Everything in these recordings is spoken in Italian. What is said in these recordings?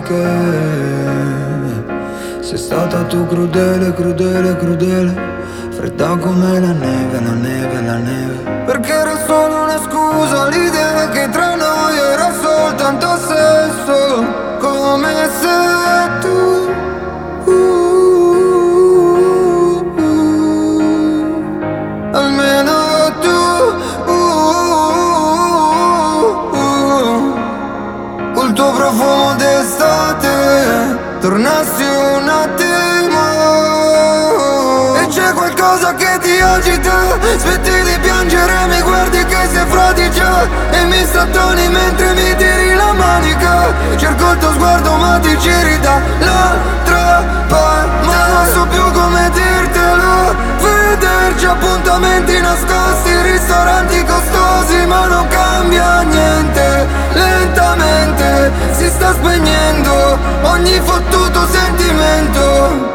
che sei stata tu crudele, crudele, crudele, fredda come la neve, la neve, la neve. Perché era solo una scusa l'idea che tra noi era soltanto sesso, come se tu almeno tu col tuo profumo d'estate tornassi un attimo. E c'è qualcosa che ti agita, smetti di piangere, mi guardi che sei fradicia e mi strattoni mentre mi tiri la manica. Cerco il tuo sguardo ma ti giri dall'altra parte, ma non so più come dirtelo. Vederci appuntamenti nascosti, ristoranti costosi, ma non cambia niente. Lentamente si sta spegnendo ogni fottuto sentimento.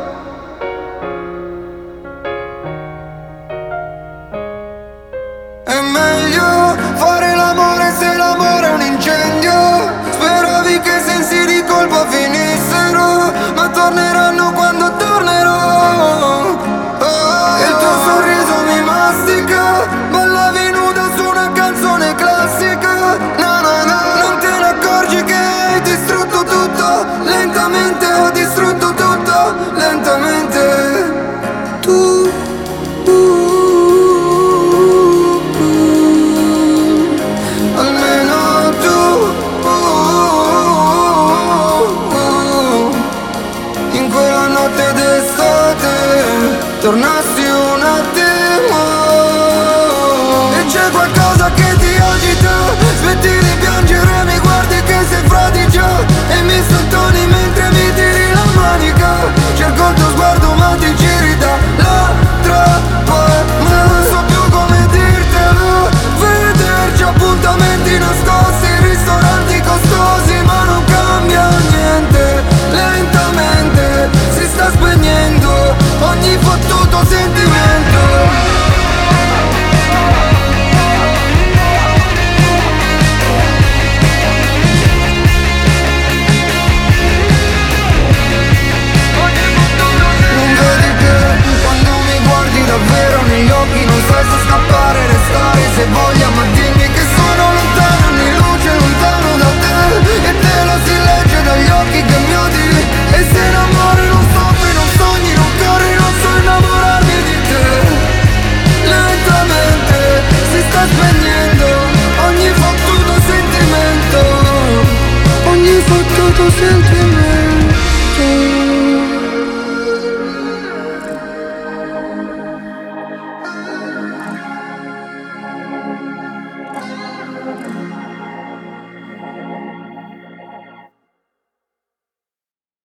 È meglio fare l'amore se l'amore è un incendio. Speravi che i sensi di colpa finissero, ma torneranno quando tornerò. E il tuo sorriso mi mastica, ballavi nuda su una canzone classica. No, no, no, non te ne accorgi che hai distrutto tutto. Lentamente ho distrutto tutto, lentamente. Tu almeno tu in quella notte d'estate tornassi